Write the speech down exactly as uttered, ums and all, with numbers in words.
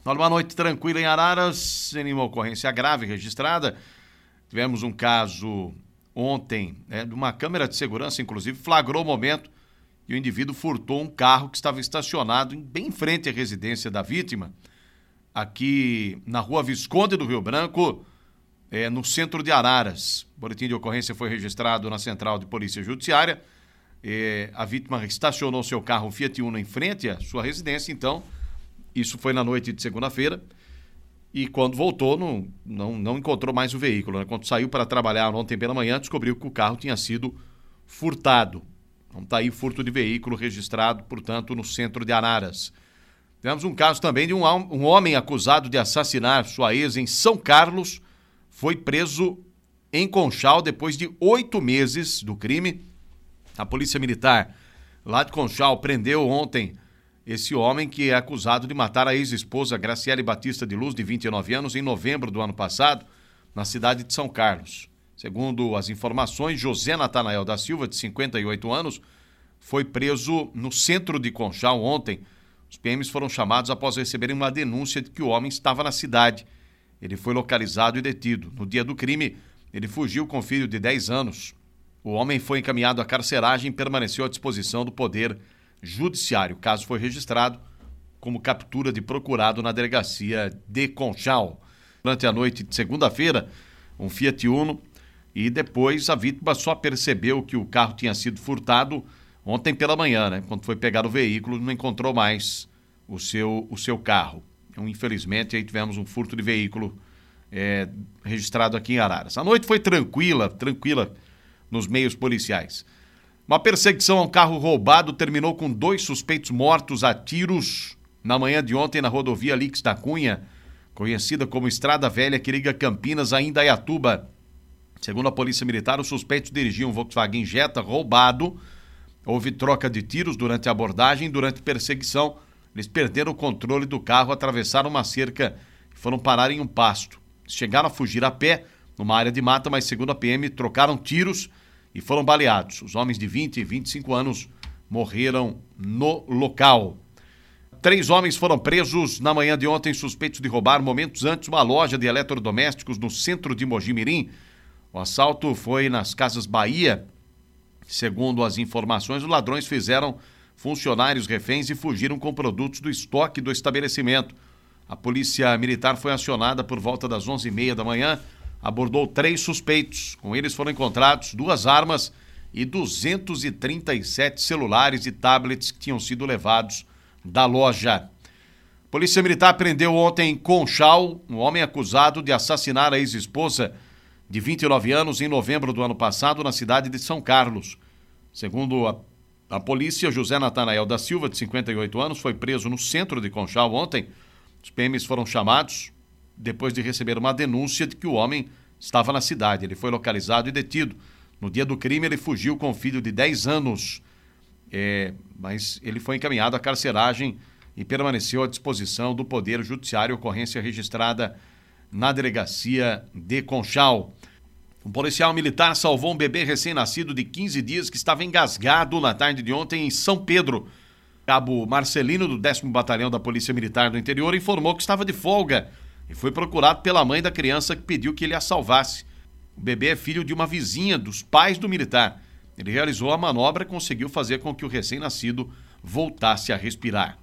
Olha, uma noite tranquila em Araras, nenhuma ocorrência grave registrada. Tivemos um caso ontem, né, de uma câmera de segurança, inclusive, flagrou o momento e o indivíduo furtou um carro que estava estacionado bem em frente à residência da vítima, aqui na rua Visconde do Rio Branco, é, no centro de Araras. O boletim de ocorrência foi registrado na Central de Polícia Judiciária. É, a vítima estacionou seu carro Fiat Uno em frente à sua residência, então, isso foi na noite de segunda-feira, e quando voltou, não, não, não encontrou mais o veículo, né? Quando saiu para trabalhar ontem pela manhã, descobriu que o carro tinha sido furtado. Então tá aí furto de veículo registrado, portanto, no centro de Araras. Tivemos um caso também de um, um homem acusado de assassinar sua ex em São Carlos, foi preso em Conchal depois de oito meses do crime. A Polícia Militar lá de Conchal prendeu ontem esse homem que é acusado de matar a ex-esposa Graciele Batista de Luz, de vinte e nove anos, em novembro do ano passado, na cidade de São Carlos. Segundo as informações, José Natanael da Silva, de cinquenta e oito anos, foi preso no centro de Conchal ontem. Os P Ms foram chamados após receberem uma denúncia de que o homem estava na cidade. Ele foi localizado e detido. No dia do crime, ele fugiu com o filho de dez anos. O homem foi encaminhado à carceragem e permaneceu à disposição do Poder Judiciário. O caso foi registrado como captura de procurado na delegacia de Conchal. Durante a noite de segunda-feira, um Fiat Uno, e depois a vítima só percebeu que o carro tinha sido furtado ontem pela manhã, né? Quando foi pegar o veículo, não encontrou mais o seu, o seu carro. Então, infelizmente, aí tivemos um furto de veículo é, registrado aqui em Araras. A noite foi tranquila, tranquila nos meios policiais. Uma perseguição a um carro roubado terminou com dois suspeitos mortos a tiros na manhã de ontem na rodovia Lix da Cunha, conhecida como Estrada Velha, que liga Campinas a Indaiatuba. Segundo a Polícia Militar, os suspeitos dirigiam um Volkswagen Jetta roubado. Houve troca de tiros durante a abordagem. Durante a perseguição, eles perderam o controle do carro, atravessaram uma cerca e foram parar em um pasto. Chegaram a fugir a pé numa área de mata, mas segundo a P M, trocaram tiros e foram baleados. Os homens de vinte e vinte e cinco anos morreram no local. Três homens foram presos na manhã de ontem, suspeitos de roubar momentos antes uma loja de eletrodomésticos no centro de Mogi-mirim. O assalto foi nas Casas Bahia. Segundo as informações, os ladrões fizeram funcionários reféns e fugiram com produtos do estoque do estabelecimento. A Polícia Militar foi acionada por volta das onze e meia da manhã, abordou três suspeitos. Com eles foram encontrados duas armas e duzentos e trinta e sete celulares e tablets que tinham sido levados da loja. A Polícia Militar prendeu ontem em Conchal um homem acusado de assassinar a ex-esposa de vinte e nove anos em novembro do ano passado na cidade de São Carlos. Segundo a, a polícia, José Natanael da Silva, de cinquenta e oito anos, foi preso no centro de Conchal ontem. Os P Ms foram chamados depois de receber uma denúncia de que o homem estava na cidade. Ele foi localizado e detido. No dia do crime, ele fugiu com o filho de dez anos, é, mas ele foi encaminhado à carceragem e permaneceu à disposição do Poder Judiciário. Ocorrência registrada na delegacia de Conchal. Um policial militar salvou um bebê recém-nascido de quinze dias que estava engasgado na tarde de ontem em São Pedro. Cabo Marcelino, do décimo Batalhão da Polícia Militar do Interior, informou que estava de folga e foi procurado pela mãe da criança, que pediu que ele a salvasse. O bebê é filho de uma vizinha dos pais do militar. Ele realizou a manobra e conseguiu fazer com que o recém-nascido voltasse a respirar.